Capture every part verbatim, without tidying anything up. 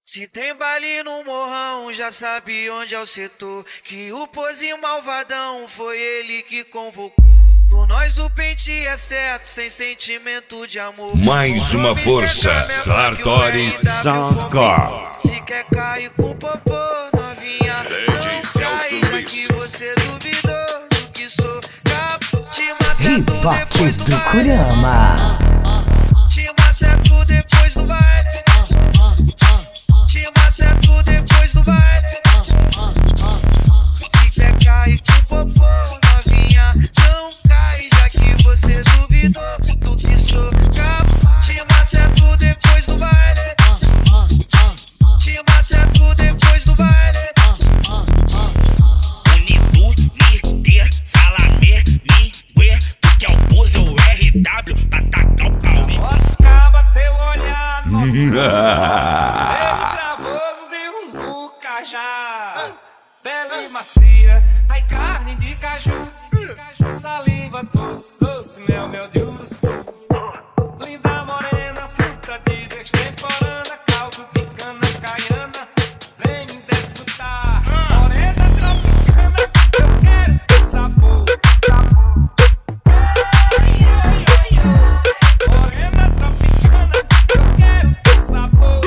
Se tem baile no morrão, já sabe onde é o setor. Que o pozinho malvadão foi ele que convocou. Com nós o pente é certo, sem sentimento de amor. Mais uma força, Sartori Soundcore. Se quer cair com popô, novinha, não cai, já que você duvidou do que sou. Te maceto depois do do Kurama. Te maceto depois do baile. Te maceto depois do baile. Se quer cair com popô, novinha, não cai, já que você duvidou do que sou. Te maceto depois do baile. Te maceto depois do baile. Unitu, Niter, Salamé, Minguê. Tu que é o pose ou R W pra tacar o pau. Oscaba teu olhar noturno, dedo travoso de um cajá. Pele macia, ai carne de caju, saliva doce, doce, mel, mel de uruçu. Linda morena, fruta de extemporânea, caldo de cana caiana, vem me desfrutar. Morena tropicana, eu quero ter sabor. Morena tropicana, eu quero ter sabor.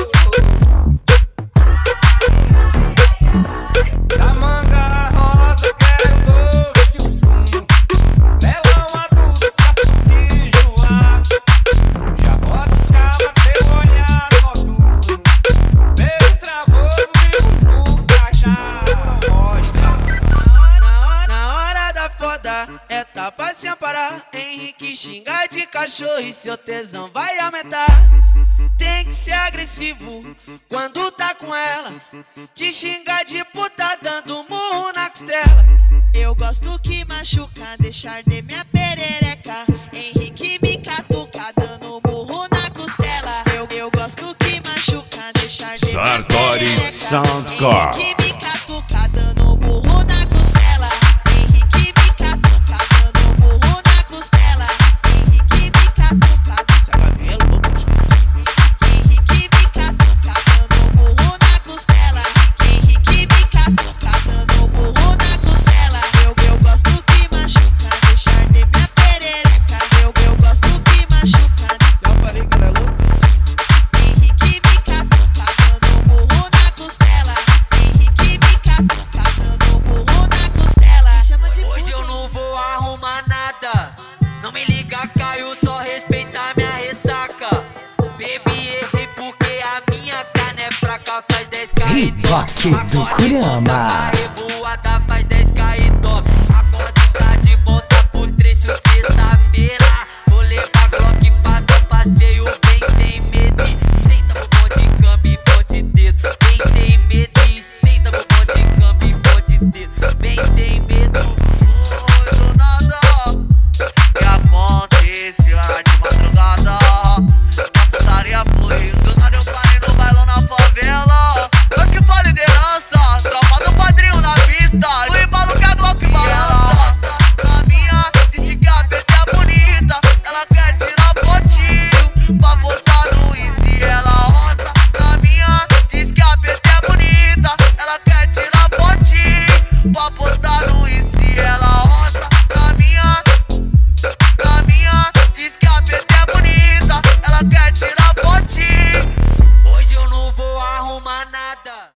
Da manga rosa, quero gosto sim. Melão adulto, sapo de joá. Jaboticaba, teu olhar noturno, beijo travoso de um cajá. Na, na hora da foda, é tapa sem parar. Henrique xinga de cachorro e seu tesão vai aumentar. Tem que ser agressivo quando tá com ela. Te xinga de puta dando murro na costela. Eu gosto que machuca, deixar de minha perereca. Henrique me catuca, dando murro na costela. Eu, eu gosto que machuca, deixar de minha Sartori perereca. Soundcore. Henrique me catuca, dando murro na costela. Henrique me catuca, dando murro na costela. Henrique me catuca, Henrique me catuca, dando murro na costela. Henrique me catuca, dando murro na costela. Eu, eu gosto que machuca, deixar de minha perereca. Eu, eu gosto que machuca. Já falei que era louco. Henrique me catuca, dando murro na costela. Henrique me catuca, dando murro na costela. Chama de Hoje puta. eu não vou arrumar nada. Não me liga, Caio, só respeitar minha ressaca. Bebi, errei porque a minha carne é fraca. Faz dez k e Hip-hop do Kurama. revoada faz dez k e top. Acorde tá de volta pro trecho sexta-feira. Vou levar Glock pra dar passeio bem sem medo. E senta no bom de câmbio e bom de dedo. Bem sem medo e senta no bom de câmbio e bom de dedo. Bem sem medo. Oi, do nada. Que aconteceu de madrugada. A putaria foi. Do nada eu parei no bailão na favela. Deus que fala liderança. Tropa do padrinho na pista. O embalo que a Glock balança. Na minha, disse que a P T é bonita. Ela quer tirar fotinho pra postar no Insta. Ela roça. Na minha, diz que a P T é bonita. Ela quer tirar fotinho pra postar no Insta. Ela roça. Na minha, na minha, diz que a P T é bonita. Ela quer tirar fotinho. Hoje eu não vou arrumar nada.